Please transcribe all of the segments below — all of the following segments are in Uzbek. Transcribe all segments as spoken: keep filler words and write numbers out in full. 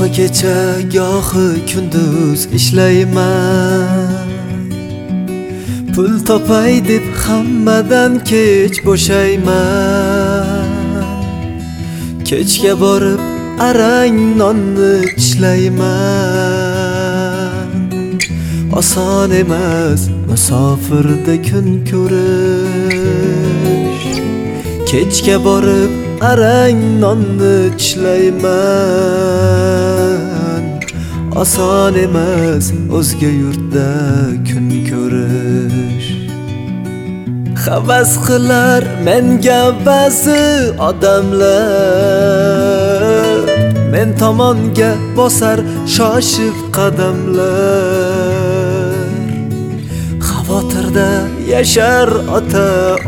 Gohi kecha, gohi kunduz ishlayman. Pul topay deb hammadan kech bo'shayman. Kechga borib arang nonni tishlayman. Oson emas musofirda kun ko'rish. Kechga borib arang nonni tishlayman. Oson emas o'zga yurtda kun ko'rish. Havas qilar menga ba'zi odamlar, men tomonga bosar shoshib qadamlar. Xavotirda yashar ota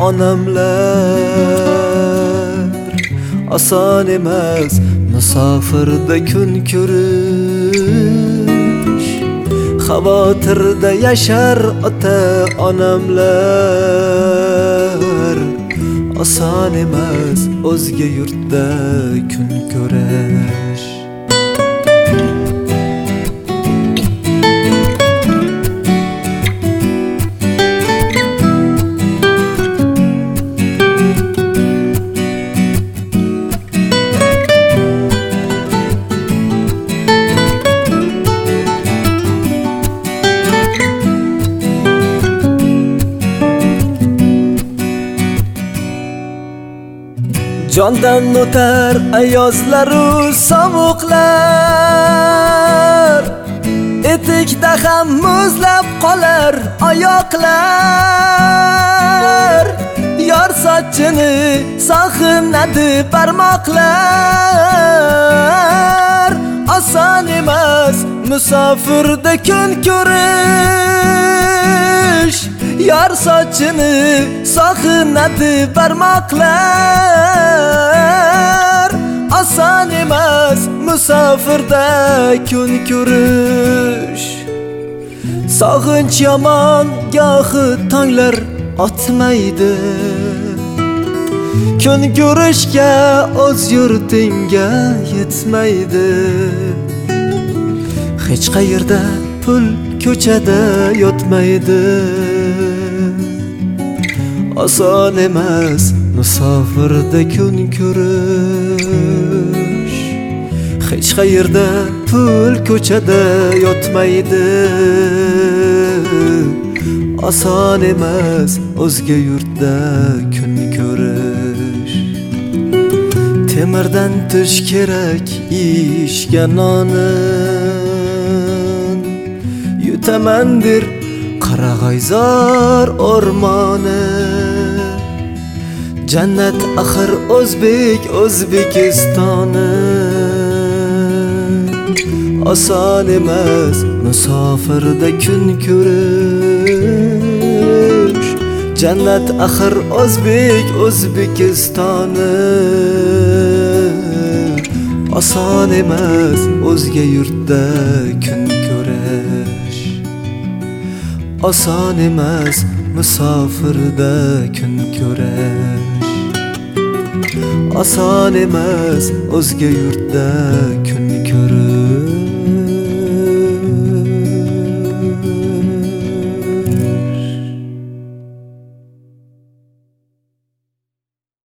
onamlar. Oson emas musofirda kun ko'rish. Xavotirda yashar ota onamlar. Oson emas o'zga yurtda kun ko'rish. Jondan o'tar ayozlaru sovuqlar. Etikda ham muzlab qolar oyoqlar. Yor sochini sog'inadi barmoqlar. Oson emas musofirda kun ko'rish. Yor sochini sog'inadi barmoqlar. Oson emas musofirda kun ko'rish. Sog'inch yomon gohi tonglar otmaydi. Kun ko'rishga o'z yurtingga yetmaydi. Hech qayerda pul ko'chada yotmaydi. Oson emas musofirda kun ko'rish. Hech qayerda pul ko'chada yotmaydi. Oson emas o'zga yurtda kun ko'rish. Temirdan tish kerak ishga nonin. Yutamandir Qarag'ayzor o'rmoni. Jannat axir o'zbek O'zbekistoni. Oson emas musofirda kun ko'rish. Jannat axir o'zbek O'zbekistoni. Oson emas o'zga yurtda kun ko'rish. Oson emas musofirda kun ko'rish. Oson emas o'zga yurtda kun